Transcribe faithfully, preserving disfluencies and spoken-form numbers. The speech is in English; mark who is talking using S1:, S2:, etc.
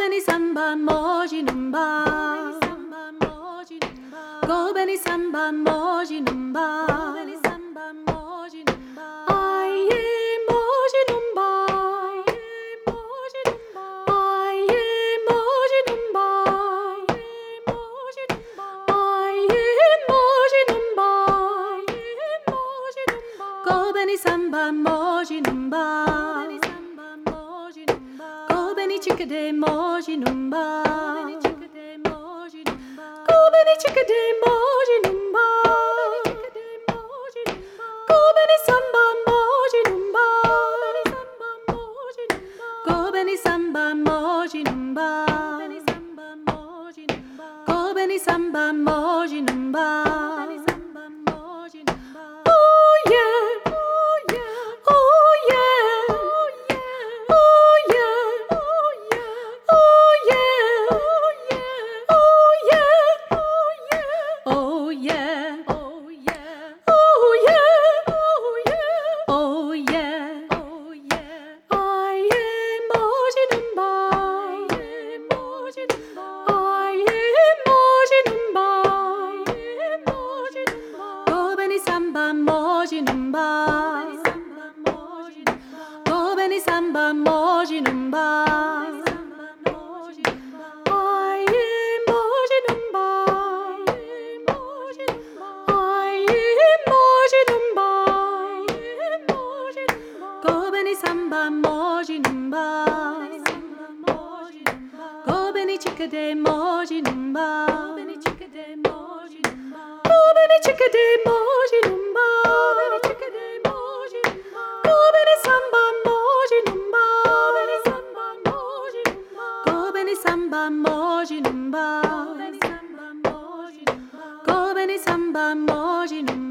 S1: Go beni samba moji numba. Go beni samba moji numba. Aye moji numba. Aye moji numba. Aye moji numba. Go beni samba moji numba. Go beni chickadee moji numba. Go beni chickadee moji numba. Go beni samba moji numba. Go beni samba moji numba. Go beni samba moji numba. Oh yeah, oh yeah, oh yeah, oh yeah, oh yeah, oh yeah, oh yeah, oh yeah, oh yeah, oh yeah, oh yeah, oh yeah. I am moji numba. I am moji numba. Go beni samba moji numba. Go beni samba moji numba. I am moji numba. I am moji numba. Go beni samba moji numba. Go beni chickadee moji numba. Go beni chickadee moji numba. Go beni samba moji numba. Go beni samba moji numba. Go beni samba moji numba.